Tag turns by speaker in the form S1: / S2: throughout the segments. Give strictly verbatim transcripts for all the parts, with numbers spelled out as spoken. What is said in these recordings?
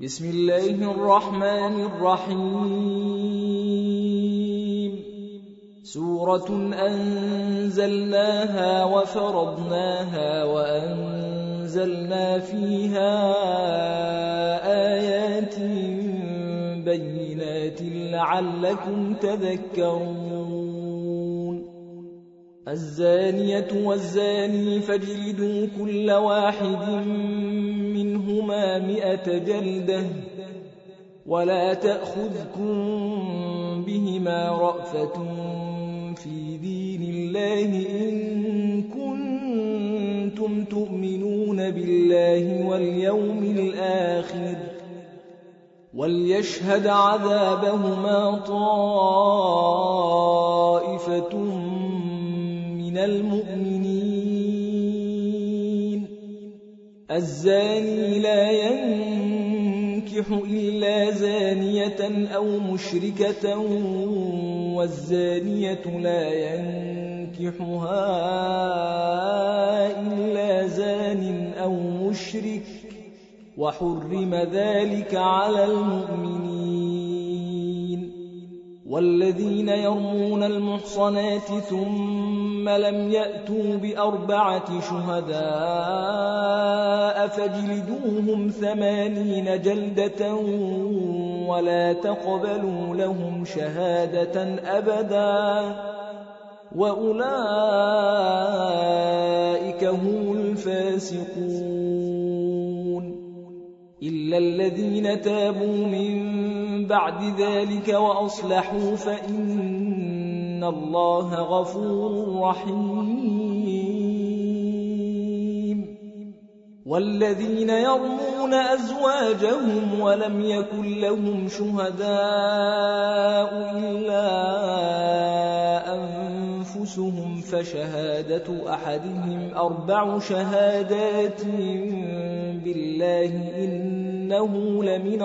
S1: بسم الله الرحمن الرحيم سورة أنزلناها وفرضناها وأنزلنا فيها آيات بينات لعلكم تذكرون الزانية والزاني فاجلدوا كل واحد منهما مئة جلدة ولا تأخذكم بهما رأفة في دين الله إن كنتم تؤمنون بالله واليوم الآخر وليشهد عذابهما طائفة من المؤمنين الزاني لا ينكح إلا زانية أو مشركة والزانية لا ينكحها إلا زان أو مشرك وحرم ذلك على المؤمنين والذين يرمون المحصنات ثم لم يأتوا بأربعة شهداء فاجلدوهم ثمانين جلدة ولا تقبلوا لهم شهادة أبدا وأولئك هم الفاسقون إلا الذين تابوا من بعد ذلك وأصلحوا فإن الله غفور رحيم والذين يرمون أزواجهم ولم يكن لهم شهداء إلا أنفسهم فشهادة أحدهم أربع شهادات بالله إنه لمن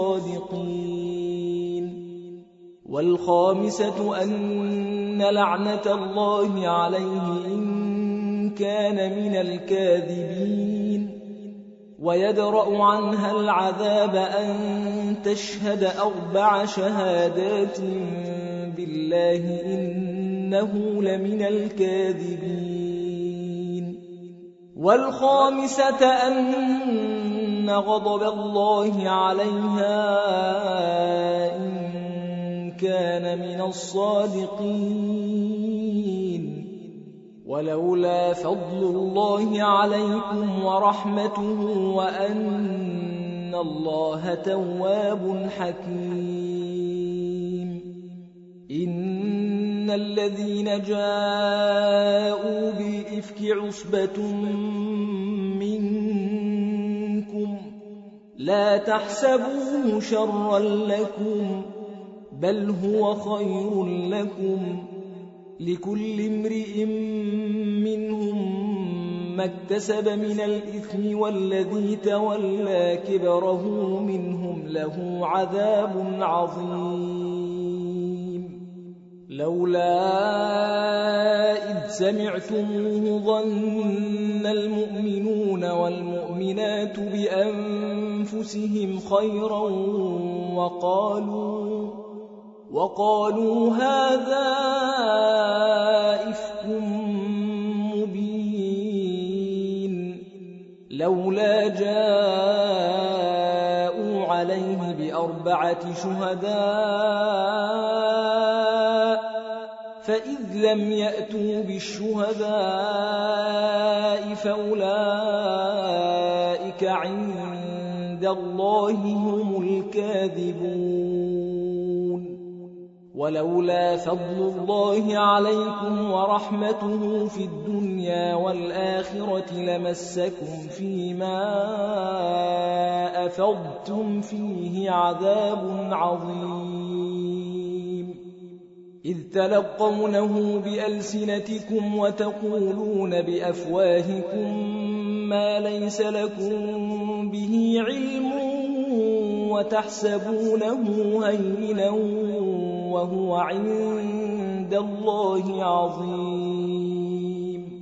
S1: الصادقين والخامسة أن لعنة الله عليه إن كان من الكاذبين ويدرأ عنها العذاب أن تشهد أربع شهادات بالله إنه لمن الكاذبين والخامسة أن غضب الله عليها إن كان من الصادقين ولولا فضل الله عليكم ورحمته وأن الله تواب حكيم إن الذين جاءوا بالإفك عصبة منكم لا تحسبوه شرا لكم بل هو خير لكم لكل امرئ منهم ما اكتسب من الإثم والذي تولى كبره منهم له عذاب عظيم لولا إذ سمعتموه ظن المؤمنون والمؤمنات بأنفسهم خيرا وقالوا وقالوا هذا إفك مبين لولا جاءوا عليه بأربعة شهداء فإذ لم يأتوا بالشهداء فأولئك عند الله هم الكاذبون ولولا فضل الله عليكم ورحمته في الدنيا والآخرة لمسكم فيما أفضتم فيه عذاب عظيم إذ تلقونه بألسنتكم وتقولون بأفواهكم ما ليس لكم به علم وتحسبونه هينا وهو عند الله عظيم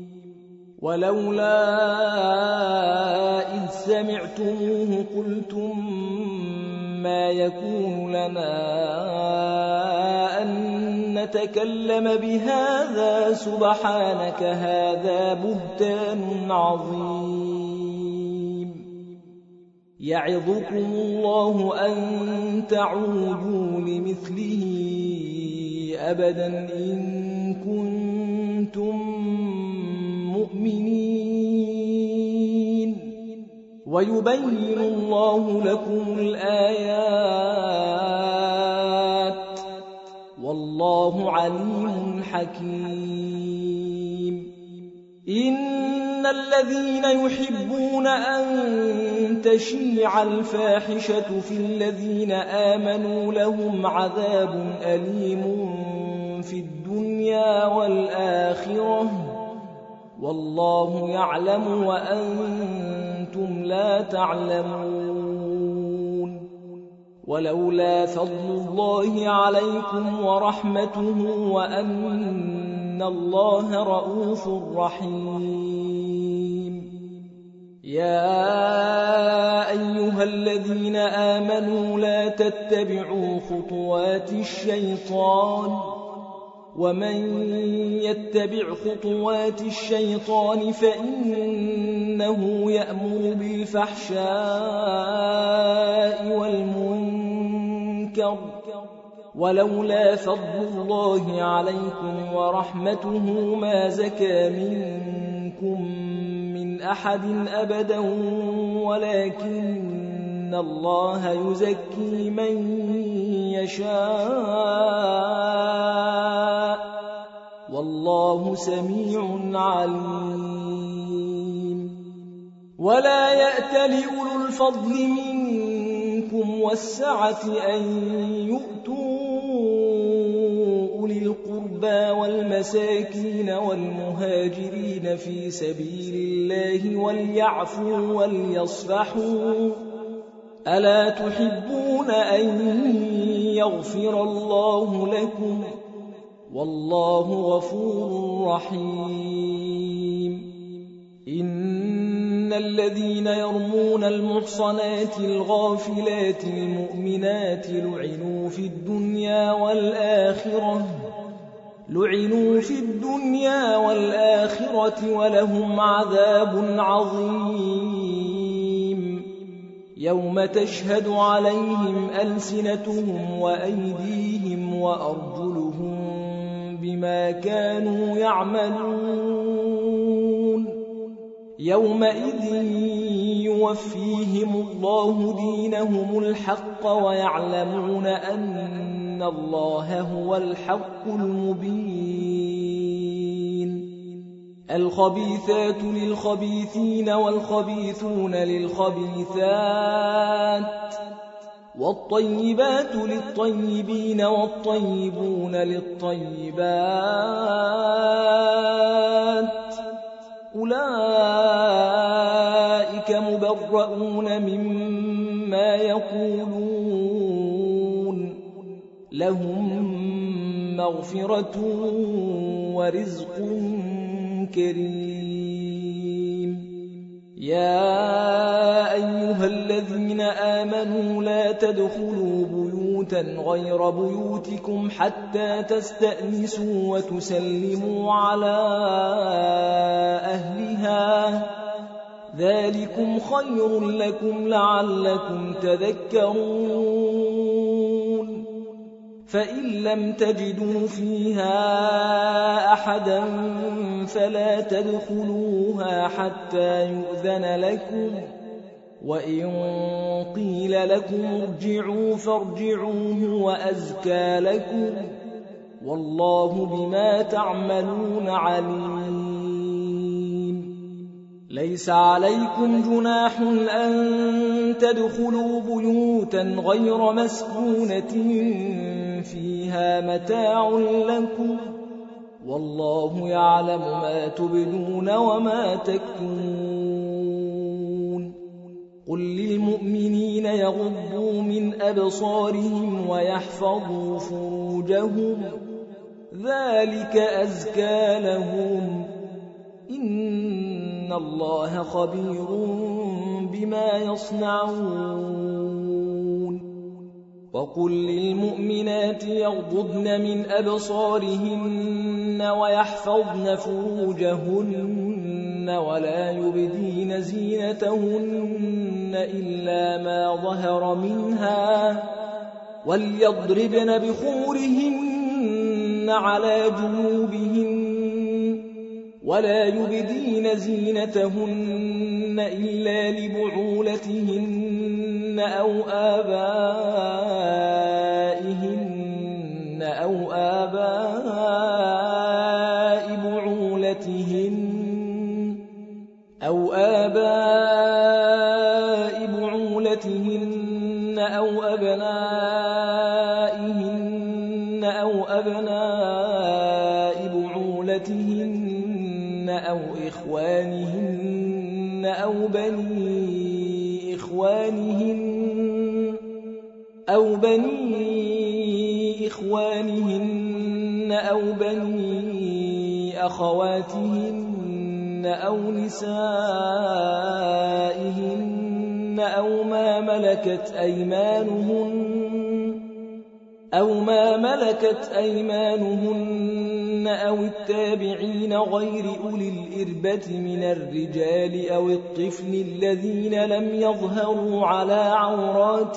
S1: ولولا إذ سمعتموه قلتم ما يكون لنا أن نتكلم بهذا سبحانك هذا بهتان عظيم يعظكم الله أن تعودوا لمثله أبدا إن كنتم مؤمنين ويبين الله لكم الآيات والله عليم حكيم إن الذين يحبون أن تشيع الفاحشة في الذين آمنوا لهم عذاب أليم في الدنيا والآخرة والله يعلم وأنتم لا تعلمون ولولا فضل الله عليكم ورحمته وأن الله رؤوف رحيم يا أيها الذين آمنوا لا تتبعوا خطوات الشيطان ومن يتبع خطوات الشيطان فإنه يأمر بالفحشاء والمنكر ولولا فضل الله عليكم ورحمته ما زكى منكم من أحد أبدا ولكن الله يزكي من يشاء والله سميع عليم ولا يأت لأولو الفضل منكم والسعة أن يؤتوا أولي القربى والمساكين والمهاجرين في سبيل الله وليعفوا وليصفحوا ألا تحبون أن يغفر الله لكم والله غفور رحيم إن الذين يرمون المحصنات الغافلات المؤمنات لعنوا في الدنيا والآخرة لعنوا في الدنيا والآخرة ولهم عذاب عظيم يوم تشهد عليهم ألسنتهم وأيديهم وأرجلهم بما كانوا يعملون يومئذ يوفيهم الله دينهم الحق ويعلمون أن الله هو الحق المبين الخبيثات للخبيثين والخبيثون للخبيثات والطيبات للطيبين والطيبون للطيبات أولئك مبرؤون مما يقولون لهم مغفرة ورزق كريم يا أيها الذين آمنوا لا تدخلوا بيوتا غير بيوتكم حتى تستأنسوا وتسلموا على أهلها ذلكم خير لكم لعلكم تذكرون فإن لم تجدوا فيها أحدا فلا تدخلوها حتى يؤذن لكم وإن قيل لكم ارجعوا فارجعوا هو أزكى لكم والله بما تعملون عليم ليس عليكم جناح أن تدخلوا بيوتا غير مسكونة فيها متاع لكم والله يعلم ما تبدون وما تكتمون قل للمؤمنين يغضوا من أبصارهم ويحفظوا فروجهم ذلك أزكى لهم إن الله خبير بما يصنعون وقل للمؤمنات يغضضن من أبصارهن ويحفظن فروجهن ولا يبدين زينتهن إلا ما ظهر منها وليضربن بخمرهن على جنوبهن ولا يبدين زينتهن إلا لبعولتهن أو آبائهن أو آباء بعولتهن أو آباء بعولتهن أو أبنائهن أو أبناء بعولتهن أو إخوانهن أو بني إخوانهن أو بني إخوانهن أو بني أخواتهن أو نسائهن أو ما ملكت أيمانهن أو ما ملكت أيمانهن أو التابعين غير أولي الإربة من الرجال أو الطفل الذين لم يظهروا على عورات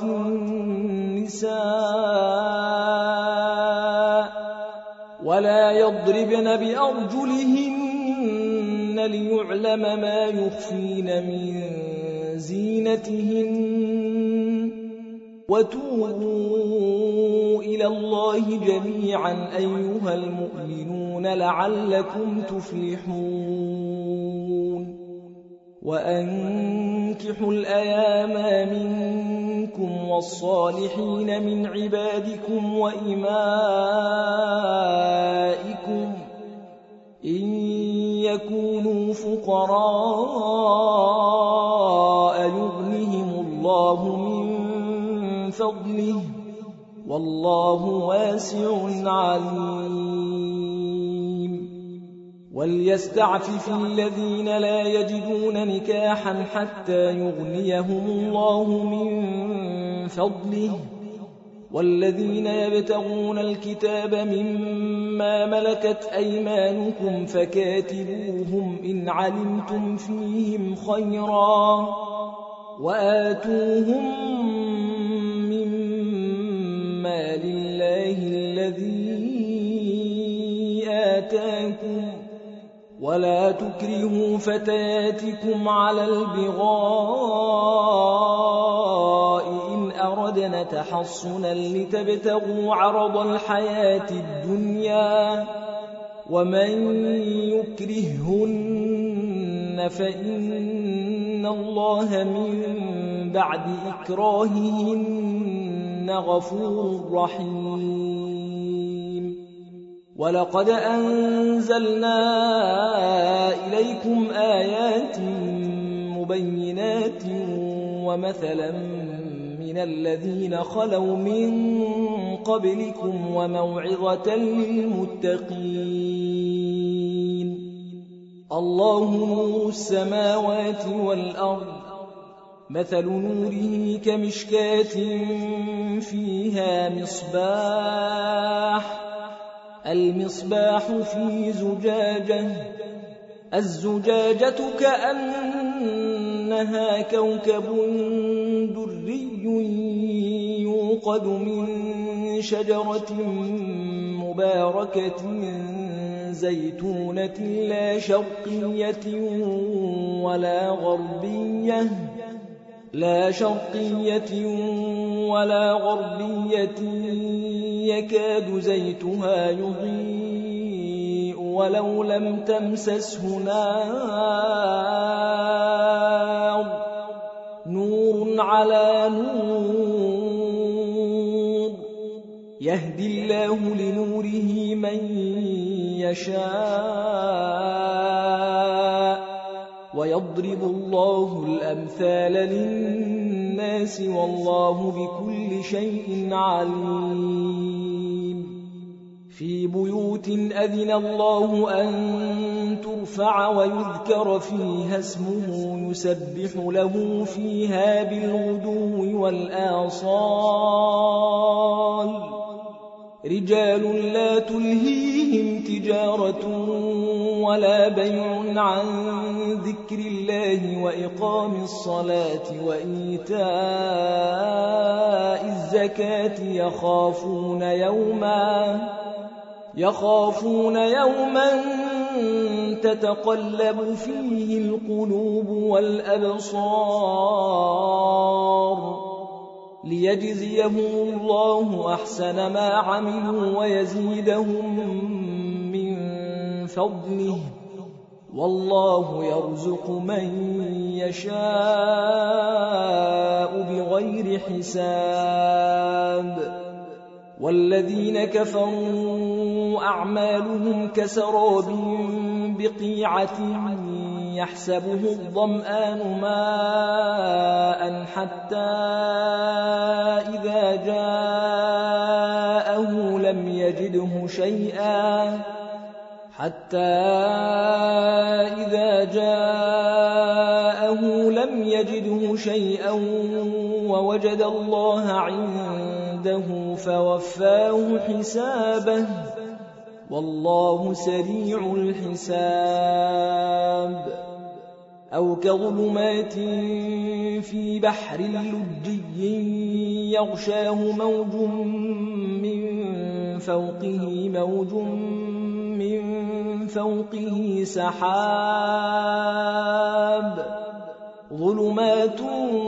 S1: النساء ولا يضربن بأرجلهن ليعلم ما يخفين من زينتهن وتوبوا إلى الله جميعا أيها المؤمنون لعلكم تفلحون وأنكحوا الأيام منكم والصالحين من عبادكم وإمائكم إن يكونوا فقراء يغنهم الله من فضله والله واسع عليم وليستعفف الذين لا يجدون نكاحا حتى يغنيهم الله من فضله والذين يبتغون الكتاب مما ملكت أيمانكم فكاتبوهم إن علمتم فيهم خيرا وآتوهم مما لله الذي آتاكم ولا تكرهوا فتياتكم على البغاء إن أردنا تحصنا لتبتغوا عرض الحياة الدنيا ومن يكرههن فإن الله من بعد إكراههن غفور رحيم ولقد أنزلنا إليكم آيات مبينات ومثلا من الذين خلوا من قبلكم وموعظة للمتقين الله نور السماوات والأرض مثل نوره كمشكاة فيها مصباح المصباح في زجاجة الزجاجة كأنها كوكب دري يوقد من شجرة مباركة زيتونة لا شرقية ولا غربية لا شرقية ولا غربية يكاد زيتها يضيء ولو لم تمسسه نار نور على نور يهدي الله لنوره من يشاء ويضرب الله الأمثال للناس والله بكل شيء عليم في بيوت أذن الله أن ترفع ويذكر فيها اسمه يسبح له فيها بالغدو والآصال رجال لا تلهيهم تجارة ولا بيع عن ذكر الله وإقام الصلاة وإيتاء الزكاة يخافون يوما يخافون يوما تتقلب فيه القلوب والأبصار ليجزيهم الله أحسن ما عملوا ويزيدهم من فضله والله يرزق من يشاء بغير حساب والذين كفروا أعمالهم كسراب بقيعة يحسبه الظمآن ماء حتى إذا جاءه لم يجده شيئا حتى إذا جاءه لم يجده شيئا ووجد الله عنده فوفاه حسابه والله سريع الحساب أو كظلمات في بحر لجي يغشاه موج من فوقه موج من فوقه سحاب ظلمات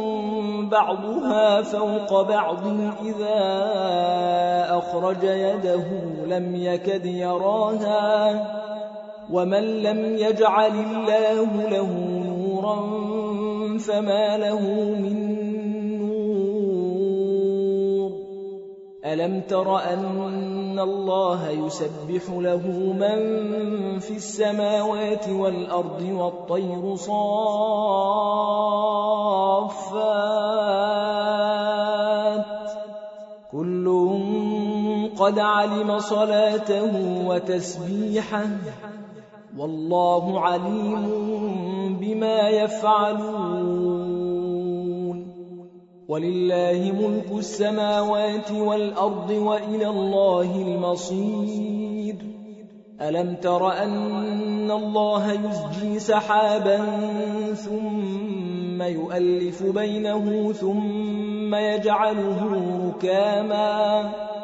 S1: بعضها فوق بعض إذا أخرج يده لم يكد يراها ومن لم يجعل الله له نورا فما له من نور ألم تر أن الله يسبح له من في السماوات والأرض والطير صافات كل قد علم صلاته وتسبيحه والله عليم بما يفعلون ولله ملك السماوات والأرض وإلى الله المصير ألم تر أن الله يزجي سحابا ثم يؤلف بينه ثم يجعله ركاما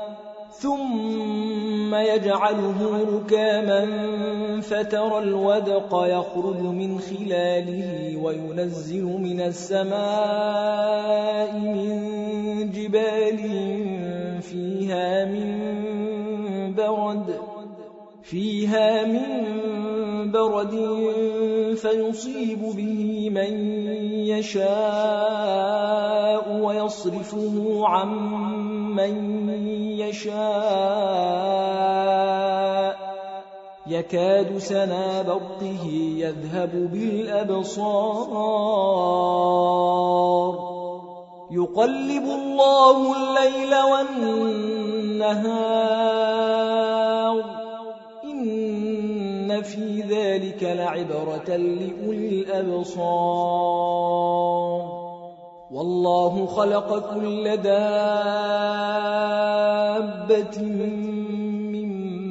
S1: ثم يجعله ركاما فترى الودق يخرج من خلاله وينزل من السماء من جبال فيها من برد فيها من برد فيصيب به من يشاء ويصرفه عن من يشاء يكاد سنا برقه يذهب بالأبصار يقلب الله الليل والنهار إن في ذلك لعبرة لأولي الأبصار والله خلق كل دابة من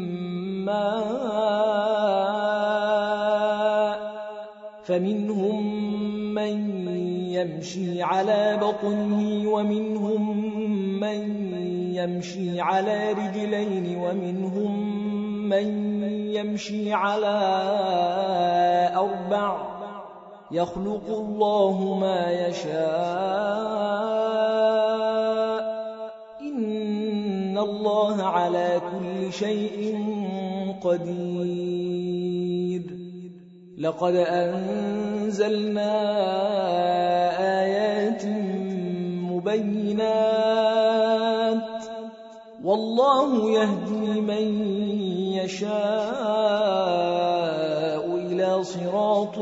S1: ماء فمنهم من يمشي على بطنه ومنهم من يمشي على رجلين ومنهم من يمشي على أربع يخلق الله ما يشاء إن الله على كل شيء قدير لقد أنزلنا آيات مبينات والله يهدي من يشاء إلى صراط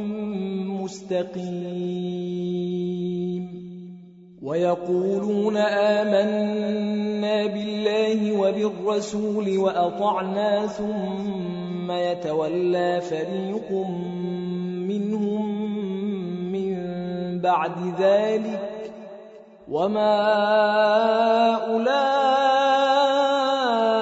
S1: مستقيم ويقولون آمنا بالله وبالرسول وأطعنا ثم يتولى فريق منهم من بعد ذلك وما أولئك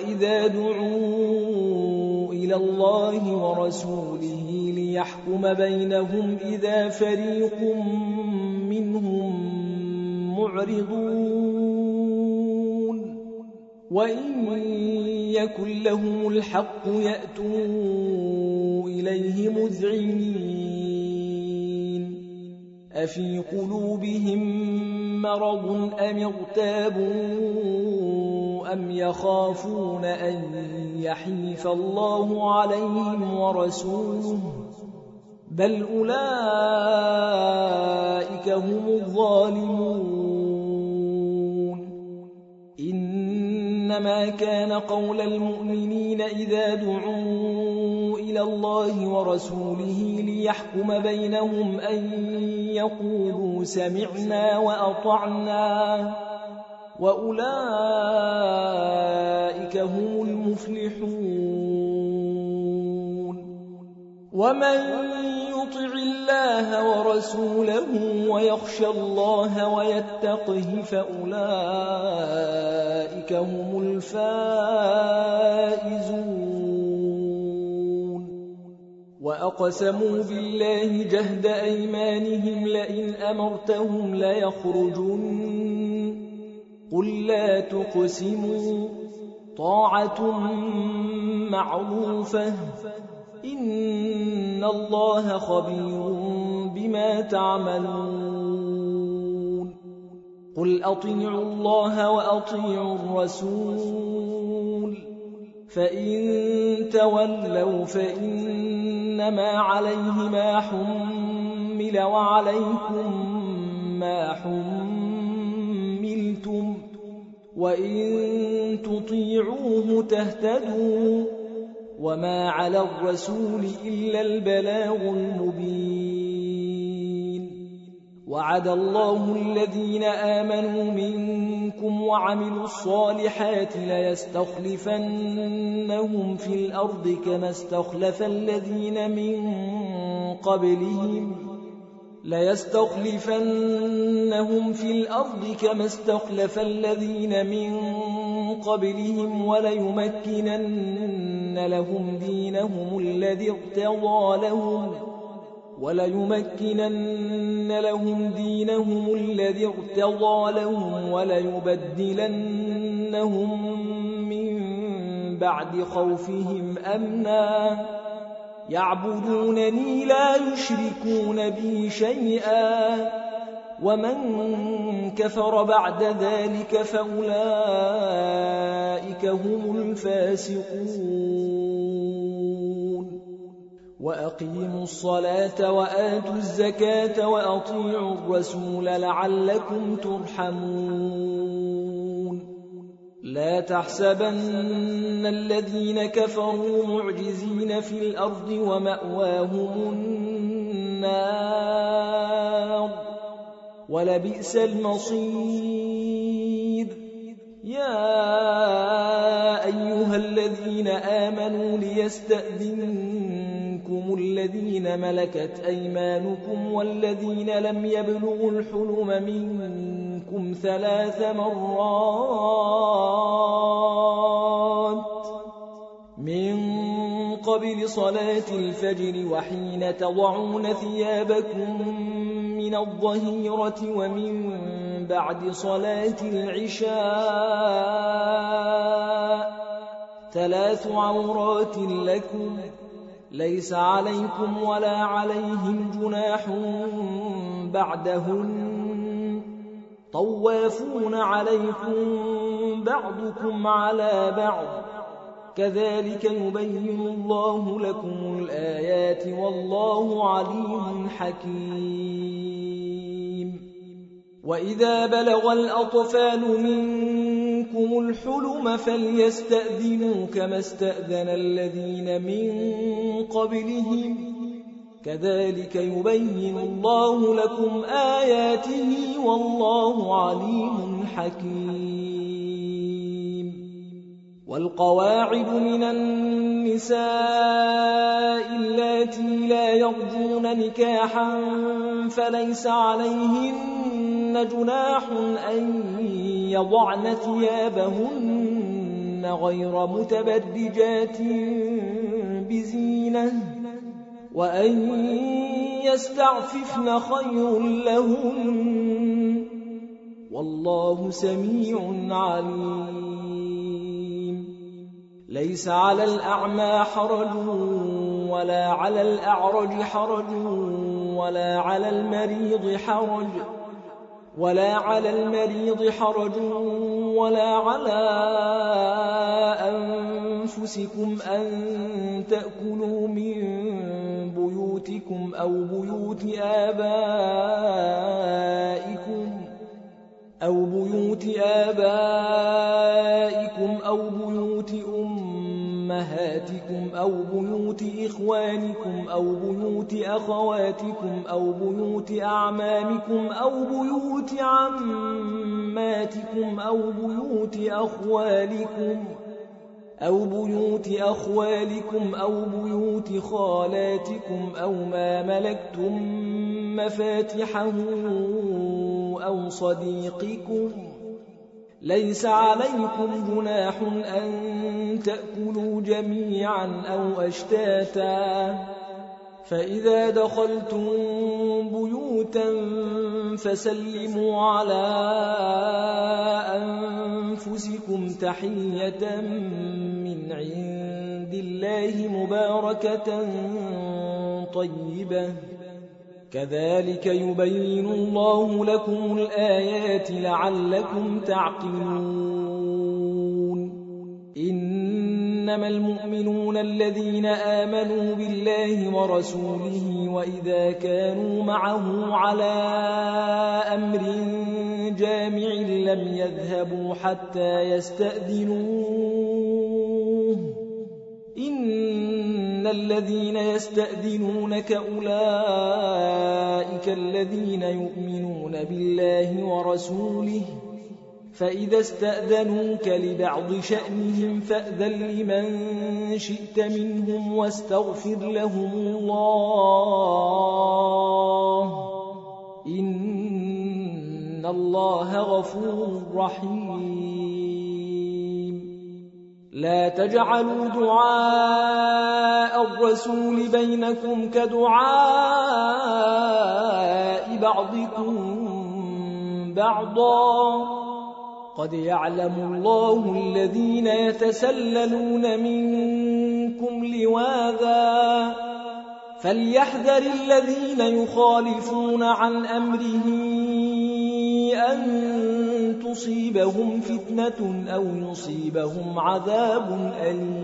S1: وإذا دعوا إلى الله ورسوله ليحكم بينهم إذا فريق منهم معرضون وإن يكن لهم الحق يأتوا إليه مذعنين أفي قلوبهم مرض أم ارتابوا أم يخافون أن يحيف الله عليهم ورسوله بل أولئك هم الظالمون إنما كان قول المؤمنين إذا دعوا إلى الله ورسوله ليحكم بينهم أن يقولوا سمعنا وأطعنا وأولئك هم المفلحون ومن يطع الله ورسوله ويخشى الله ويتقه فأولئك هم الفائزون وأقسموا بالله جهد أيمانهم لئن أمرتهم ليخرجن قل لا تقسموا طاعة معروفة إن الله خبير بما تعملون قل أطيعوا الله وأطيعوا الرسول فإن تولوا فإنما عليه ما حمل وعليكم ما حملتم وإن تطيعوه تهتدوا وما على الرسول إلا البلاغ المبين وعد الله الذين آمنوا منكم وعملوا الصالحات ليستخلفنهم في الأرض كما استخلف الذين من قبلهم ليستخلفنهم في الأرض كما استخلف الذين من قبلهم وليمكنن لهم دينهم الذي ارتضى لهم وليمكنن لهم دينهم الذي ارتضى لهم وليبدلنهم من بعد خوفهم أمنا يعبدونني لا يشركون بي شيئا ومن كفر بعد ذلك فأولئك هم الفاسقون وأقيموا الصلاة وآتوا الزكاة وأطيعوا الرسول لعلكم ترحمون لا تحسبن الذين كفروا معجزين في الأرض ومأواهم النار ولبئس المصير يا أيها الذين آمنوا ليستأذنكم الذين ملكت أيمانكم والذين لم يبلغوا الحلم منكم ثلاث مرات من قبل صلاة الفجر وحين تضعون ثيابكم من الظهيرة ومن بعد صلاة العشاء ثلاث عورات لكم ليس عليكم ولا عليهم جناح بعدهن طوافون عليكم بعضكم على بعض كذلك يبين الله لكم الآيات والله عليم حكيم وإذا بلغ الأطفال منكم الحلم فليستأذنوا كما استأذن الذين من قبلهم كذلك يبين الله لكم آياته والله عليم حكيم والقواعد من النساء اللاتي لا يرجون نكاحا فليس عليهن جناح أن يضعن ثيابهن يخرجن غير متبرجات بزينة وأن يستعففن خير لهن والله سميع عليم. ليس على الأعمى حرج ولا على الأعرج حرج ولا على المريض حرج ولا على المريض حرج ولا على أنفسكم أن تأكلوا من بيوتكم أو بيوت آبائكم أو بيوت آبائكم أو بيوت أمهاتكم أو بيوت إخوانكم أو بيوت أخواتكم أو بيوت أعمامكم أو بيوت عماتكم أو بيوت أخوالكم أو بيوت أخوالكم أو بيوت خالاتكم أو ما ملكتم مفاتحه أو صديقكم. ليس عليكم جناح أن تأكلوا جميعا أو أشتاتا فإذا دخلتم بيوتا فسلموا على أنفسكم تحية من عند الله مباركة طيبة كذلك يبين الله لكم الآيات لعلكم تعقلون. إنما المؤمنون الذين آمنوا بالله ورسوله وإذا كانوا معه على أمر جامع لم يذهبوا حتى يستأذنوه إن الذين يستأذنونك أولئك الذين يؤمنون بالله ورسوله فإذا استأذنوك لبعض شأنهم فأذن لمن شئت منهم واستغفر لهم الله إن الله غفور رحيم. لا تجعلوا دعاء الرسول بينكم كدعاء بعضكم بعضا قد يعلم الله الذين يتسللون منكم لواذا فليحذر الذين يخالفون عن أمره أن تصيبهم فتنة أو يصيبهم عذاب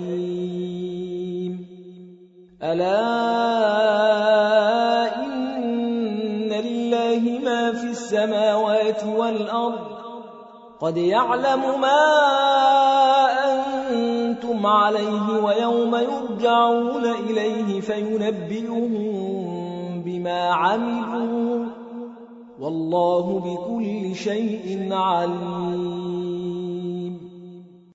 S1: أليم. ألا إن لله ما في السماوات والأرض قد يعلم ما أنتم عليه ويوم يرجعون إليه فينبئهم بما عملوا والله بكل شيء عليم.